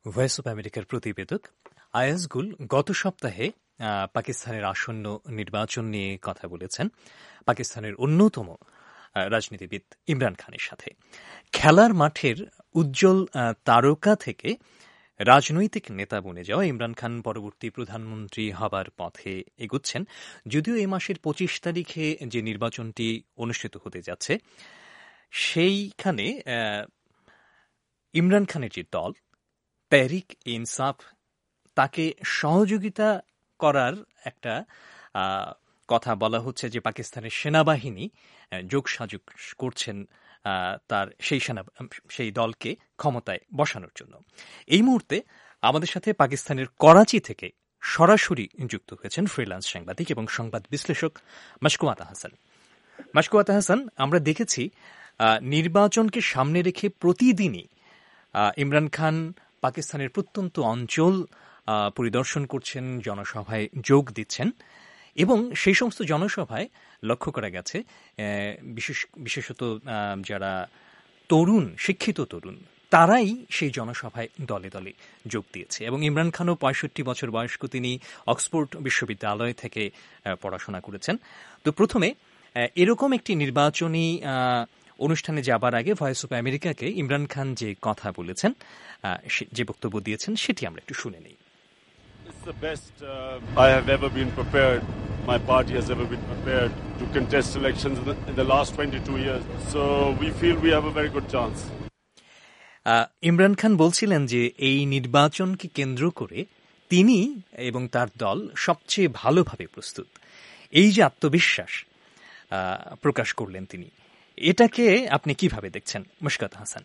Voice of আমেরিকার প্রতিবেদক আয়াজ গুল গত সপ্তাহে পাকিস্তানের আসন্ন নির্বাচন নিয়ে কথা বলেছেন পাকিস্তানের অন্যতম রাজনীতিবিদ ইমরান খানের সাথে। খেলার মাঠের উজ্জ্বল তারকা থেকে রাজনৈতিক নেতা বনে যাওয়া ইমরান খান পরবর্তী প্রধানমন্ত্রী হবার পথে এগুচ্ছেন। যদিও এই মাসের ২৫ তারিখে যে নির্বাচনটি অনুষ্ঠিত হতে যাচ্ছে সেইখানে ইমরান খানের যে দল তেহরিক ইনসাফ তাকে সহযোগিতা করার একটা কথা বলা হচ্ছে যে পাকিস্তানের সেনাবাহিনী যোগসাজগ করছেন তার সেই দলকে ক্ষমতায় বসানোর জন্য। এই মুহূর্তে আমাদের সাথে পাকিস্তানের করাচি থেকে সরাসরি যুক্ত হয়েছেন ফ্রিল্যান্স সাংবাদিক এবং সংবাদ বিশ্লেষক মাশকুয়াত হাসান। মাশকুয়াত হাসান, আমরা দেখেছি নির্বাচনকে সামনে রেখে প্রতিদিনই ইমরান খান পাকিস্তানের প্রত্যন্ত অঞ্চল পরিদর্শন করছেন, জনসভায় যোগ দিচ্ছেন এবং সেই সমস্ত জনসভায় লক্ষ্য করা গেছে বিশেষত যারা তরুণ, শিক্ষিত তরুণ, তারাই সেই জনসভায় দলে দলে যোগ দিয়েছে। এবং ইমরান খানও ৬৫ বছর বয়স্ক, তিনি অক্সফোর্ড বিশ্ববিদ্যালয় থেকে পড়াশোনা করেছেন। তো প্রথমে এরকম একটি নির্বাচনী অনুষ্ঠানে যাবার আগে ভয়েস অব আমেরিকাকে ইমরান খান যে কথা বলেছেন, যে বক্তব্য দিয়েছেন, সেটি আমরা একটু শুনে নিই। It's the best I have ever been prepared. My party has ever been prepared to contest elections in the last 22 years. So we feel we have a very good chance. Imran Khan বলছিলেন যে এই নির্বাচনকে কেন্দ্র করে তিনি এবং তার দল সবচেয়ে ভালোভাবে প্রস্তুত। এই যে আত্মবিশ্বাস প্রকাশ করলেন তিনি, এটাকে আপনি কিভাবে দেখছেন মুশকাত হাসান?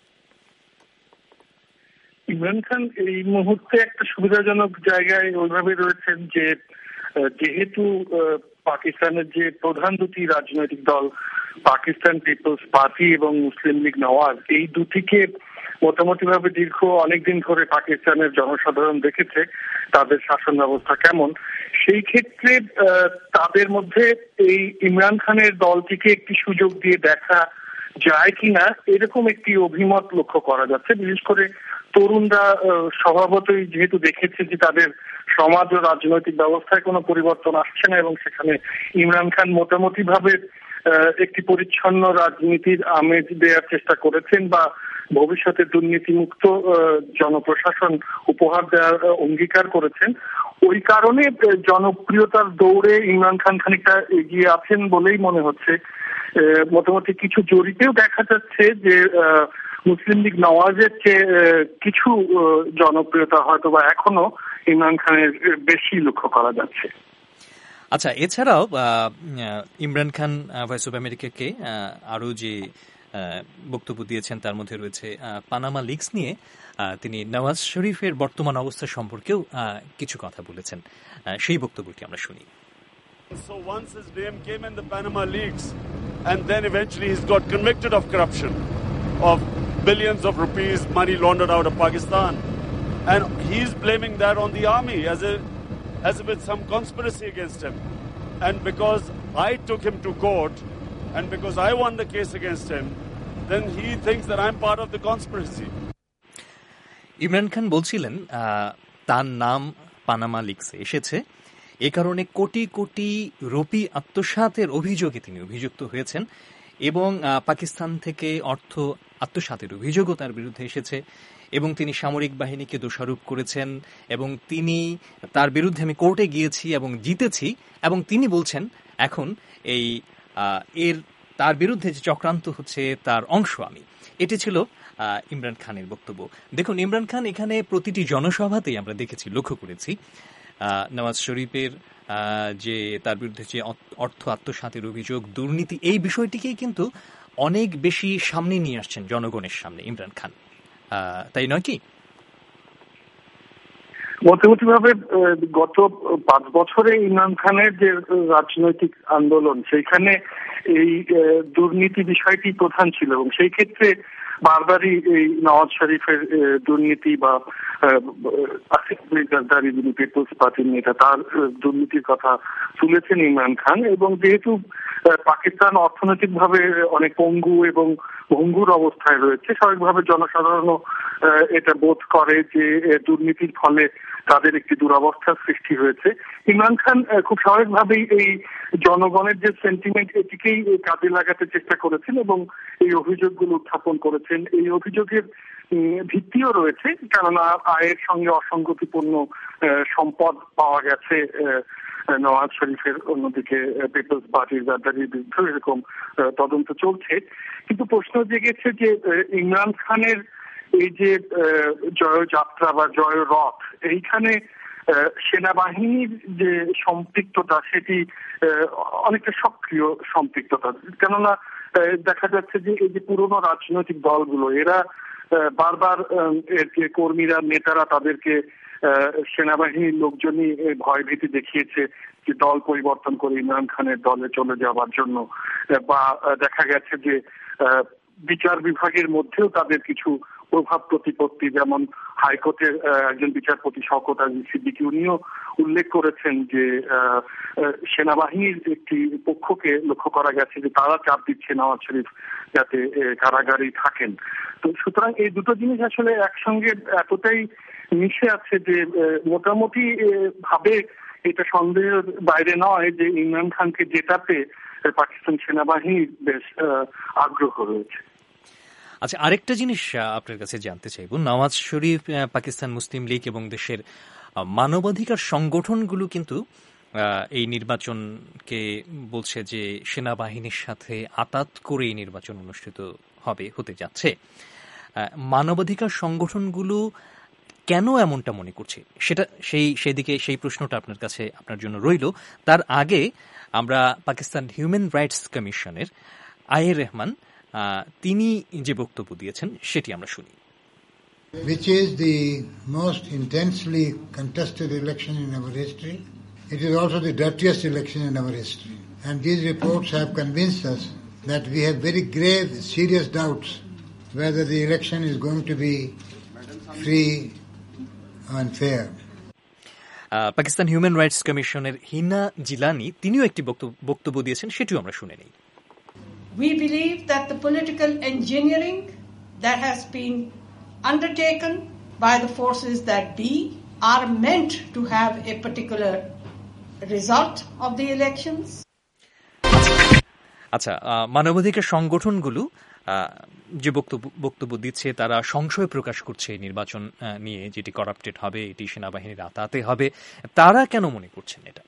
ইমরান খান এই মুহূর্তে একটা সুবিধাজনক জায়গায় ওইভাবে রয়েছেন যে যেহেতু পাকিস্তানের যে প্রধান দুটি রাজনৈতিক দল পাকিস্তান পিপলস পার্টি এবং মুসলিম লীগ নওয়াজ, এই দুটিকে মোটামুটি ভাবে দীর্ঘ অনেকদিন ধরে পাকিস্তানের জনসাধারণ দেখেছে তাদের শাসন ব্যবস্থা কেমন। সেই ক্ষেত্রে তাদের মধ্যে এই ইমরান খানের দলটিকে একটি সুযোগ দিয়ে দেখা যায় কিনা এরকম একটি অভিমত লক্ষ্য করা যাচ্ছে। বিশেষ করে তরুণরা স্বভাবতই যেহেতু দেখেছে যে তাদের সমাজ ও রাজনৈতিক ব্যবস্থায় কোনো পরিবর্তন আসছে না এবং সেখানে ইমরান খান মোটামুটি ভাবে একটি পরিচ্ছন্ন রাজনীতির আমেজ দেওয়ার চেষ্টা করেছেন বা ভবিষ্যতে দুর্নীতিমুক্ত জনপ্রশাসন উপহার দেওয়ার অঙ্গীকার করেছেন, ওই কারণে জনপ্রিয়তার দৌড়ে ইমরান খান খানিকটা এগিয়ে আছেন বলেই মনে হচ্ছে। মোটামুটি কিছু জরিপেও দেখা যাচ্ছে যে মুসলিম লীগ নওয়াজের চেয়ে কিছু জনপ্রিয়তা হয়তো বা এখনো ইমরান খানের বেশি লক্ষ্য করা যাচ্ছে। আচ্ছা, এছাড়াও ইমরান খান ভয়েস অব আমেরিকাকে আরো যে বক্তব্য দিয়েছেন তার মধ্যে রয়েছে পানামা লিকস নিয়ে তিনি নওয়াজ শরীফের বর্তমান অবস্থা সম্পর্কেও কিছু কথা বলেছেন। সেই বক্তব্যটি আমরা শুনি। So once his name came in the Panama Leaks, and then eventually he's got convicted of corruption, of billions of rupees money laundered out of Pakistan, and he's blaming that on the army as if it's some conspiracy against him. And because I took him to court, and because I won the case against him, then he thinks that I'm part of the conspiracy. Imran Khan বলছিলেন তার নাম Panama লিকসে এসেছে, এ কারণে crore crore rupee আত্মসাতের অভিযোগে তিনি অভিযুক্ত হয়েছেন এবং পাকিস্তান থেকে অর্থ আত্মসাতের অভিযোগও তার বিরুদ্ধে এসেছে এবং তিনি সামরিক বাহিনীকে দোষারোপ করেছেন এবং তিনি তার বিরুদ্ধে আমি কোর্টে গিয়েছি এবং জিতেছি এবং তিনি বলছেন এখন তার বিরুদ্ধে যে চক্রান্ত হচ্ছে তার অংশ আমি। এটি ছিল ইমরান খানের বক্তব্য। দেখুন, ইমরান খান এখানে প্রতিটি জনসভাতেই আমরা দেখেছি, লক্ষ্য করেছি নওয়াজ শরীফের যে তার বিরুদ্ধে যে অর্থ আত্মসাতের অভিযোগ, দুর্নীতি, এই বিষয়টিকেই কিন্তু অনেক বেশি সামনে নিয়ে আসছেন জনগণের সামনে ইমরান খান, তাই নয় কি? মোটামুটি ভাবে গত 5 বছরে ইমরান খানের যে রাজনৈতিক আন্দোলন সেইখানে এই দুর্নীতি বিষয়টি প্রধান ছিল এবং সেই ক্ষেত্রে বারবারই এই নওয়াজ শরীফের দুর্নীতি বা যিনি পিপলস পার্টির নেতা তার দুর্নীতির কথা তুলেছেন ইমরান খান। এবং যেহেতু পাকিস্তান অর্থনৈতিক ভাবে অনেক পঙ্গু এবং ভঙ্গুর অবস্থায় রয়েছে। স্বাভাবিকভাবে জনসাধারণও এটা বোধ করে যে দুর্নীতির ফলে তাদের একটি দুরবস্থার সৃষ্টি হয়েছে। ইমরান খান খুব স্বাভাবিকভাবেই এই জনগণের যে সেন্টিমেন্ট এটিকেই কাজে লাগাতে চেষ্টা করেছেন এবং এই অভিযোগগুলো উত্থাপন করেছেন। এই অভিযোগের ভিত্তিও রয়েছে, কেননা আয়ের সঙ্গে অসঙ্গতিপূর্ণ সম্পদ পাওয়া গেছে নওয়াজ শরীফের, অন্যদিকে পিপলস পার্টির গাদ্দারির বিরুদ্ধে এরকম তদন্ত চলছে। কিন্তু প্রশ্ন জেগেছে যে ইমরান খানের এই যে জয়যাত্রা বা জয় রথ, এইখানে সেনাবাহিনীর যে সম্পৃক্ততা সেটি অনেকটা সক্রিয় সম্পৃক্ততা। কেননা দেখা যাচ্ছে যে এই যে পুরনো রাজনৈতিক দলগুলো এরা বারবার এর যে কর্মীরা নেতারা তাদেরকে সেনাবাহিনীর লোকজনই ভয় ভীতি দেখিয়েছে যে দল পরিবর্তন করে ইমরান খানের দলে চলে যাওয়ার জন্য, বা দেখা গেছে যে বিচার বিভাগের মধ্যেও তাদের কিছু প্রভাব প্রতিপত্তি, যেমন হাইকোর্টের একজন বিচারপতি শওকত আলী সিদ্দিকী উনিও উল্লেখ করেছেন যে সেনাবাহিনীর একটি পক্ষকে লক্ষ্য করা গেছে যে তারা চাপ দিচ্ছে নওয়াজ শরীফ যাতে কারাগারেই থাকেন। তো সুতরাং এই দুটো জিনিস আসলে একসঙ্গে এতটাই মিশে আছে যে মোটামুটি ভাবে এটা সন্দেহের বাইরে নয় যে ইমরান খানকে জেতাতে পাকিস্তান সেনাবাহিনীর বেশ আগ্রহ রয়েছে। আচ্ছা, আরেকটা জিনিস আপনার কাছে জানতে চাইব, নওয়াজ শরীফ, পাকিস্তান মুসলিম লীগ এবং দেশের মানবাধিকার সংগঠনগুলো কিন্তু এই নির্বাচনকে বলছে যে সেনাবাহিনীর সাথে আতাত করে এই নির্বাচন অনুষ্ঠিত হতে যাচ্ছে। মানবাধিকার সংগঠনগুলো কেন এমনটা মনে করছে সেদিকে সেই প্রশ্নটা আপনার কাছে আপনার জন্য রইল। তার আগে আমরা পাকিস্তান হিউম্যান রাইটস কমিশনের আয়ের রহমান তিনি যে বক্তব্য দিয়েছেন সেটি আমরা শুনি। Which is the most intensely contested election in our history. It is also the dirtiest election in our history. And these reports have convinced us that we have very grave, serious doubts whether the election is going to be free and fair. Pakistan human rights কমিশনের হিনা জিলানি তিনিও একটি বক্তব্য দিয়েছেন, সেটিও আমরা শুনে নেই। We believe that the political engineering that has been undertaken by the forces that be are meant to have a particular result of the elections. আচ্ছা, মানবাধিকার সংগঠনগুলো যে বক্তব্য দিচ্ছে তারা সংশয় প্রকাশ করছে নির্বাচন নিয়ে, যেটি করাপ্টেড হবে, এটি সেনাবাহিনীর আতাতে হবে। তারা কেন মনে করছেন এটা?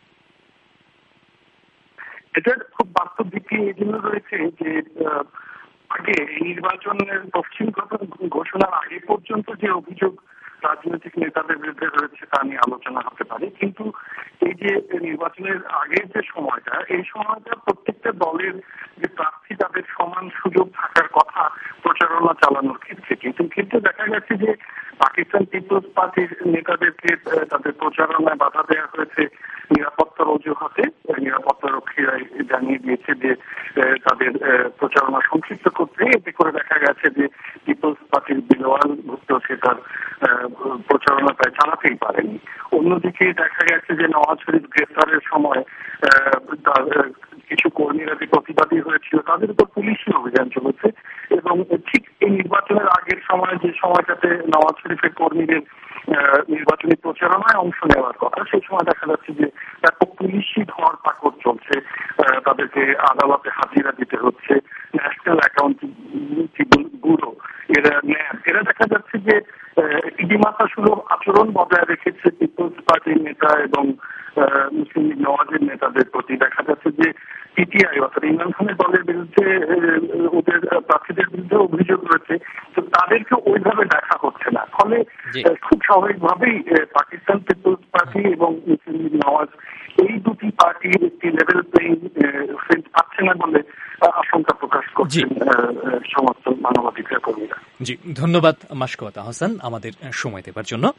এটার খুব বাস্তব ভিত্তি এই জন্য রয়েছে যে আগে নির্বাচনের পশ্চিম ঘোষণার আগে পর্যন্ত যে অভিযোগ রাজনৈতিক নেতাদের বিরুদ্ধে রয়েছে তা নিয়ে আলোচনা হতে পারে, কিন্তু এই যে নির্বাচনের আগের যে সময়টা, এই সময়টা প্রত্যেকটা দলের যে প্রার্থী তাদের সমান সুযোগ থাকার কথা প্রচারণা চালানোর ক্ষেত্রে, কিন্তু দেখা গেছে যে পাকিস্তান পিপলস পার্টির নেতাদেরকে তাদের প্রচারণায় বাধা দেওয়া হয়েছে নিরাপত্তার অজুহাতে। নিরাপত্তা রক্ষীরাই জানিয়ে দিয়েছে যে তাদের প্রচারণা সংক্ষিপ্ত করতে, এতে করে দেখা গেছে যে পিপলস পার্টির বিলওয়াল ভুট্টো সে তার প্রচারণা প্রায় চালাতেই পারেনি। অন্যদিকে দেখা গেছে যে নওয়াজ শরীফ গ্রেফতারের সময় তার কিছু কর্মীরা যে প্রতিবাদী হয়েছিল তাদের উপর পুলিশি অভিযান চলেছে, এবং ঠিক এই নির্বাচনের আগের সময় যে সময়টাতে নওয়াজ শরীফের কর্মীদের নির্বাচনী প্রচারণায় অংশ নেওয়ার কথা, সেই সময় দেখা যাচ্ছে যে ব্যাপক পুলিশি ধরপাকড় চলছে, তাদেরকে আদালতে হাজিরা দিতে হচ্ছে। ন্যাশনাল অ্যাকাউন্টেবিলিটি ব্যুরো এরা দেখা যাচ্ছে যে ইতিমাথা সুলভ আচরণ বজায় রেখেছে পিপলস পার্টির নেতা এবং মুসলিম লীগ নওয়াজের নেতাদের প্রতি। দেখা যাচ্ছে যে পিটিআই অর্থাৎ ইমরান খানের দলের বিরুদ্ধে ওদের প্রার্থীদের বিরুদ্ধে অভিযোগ রয়েছে, তো তাদেরকে ওইভাবে দেখা হচ্ছে না। ফলে খুব স্বাভাবিকভাবেই পাকিস্তান পিপলস পার্টি এবং মুসলিম লীগ নওয়াজ এই দুটি পার্টির একটি লেভেল প্লেইং ফিল্ড পাচ্ছে না বলে আশঙ্কা প্রকাশ করছেন সমস্ত মানবাধিকার কর্মীরা। জি, ধন্যবাদ মাশকুয়াত আহসান আমাদের সময় দেবার জন্য।